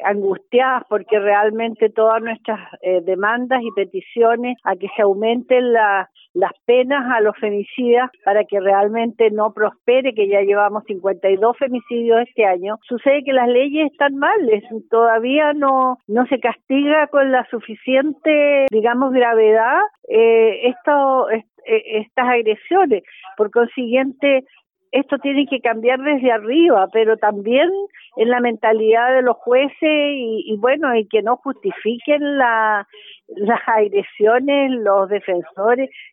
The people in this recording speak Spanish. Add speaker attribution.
Speaker 1: angustiadas porque realmente todas nuestras demandas y peticiones a que se aumenten las penas a los femicidas para que realmente no prospere, que ya llevamos 52 femicidios este año. Sucede que las leyes están mal, todavía no se castiga con la suficiente, digamos, gravedad estas agresiones. Por consiguiente, esto tiene que cambiar desde arriba, pero también en la mentalidad de los jueces y que no justifiquen las agresiones los defensores,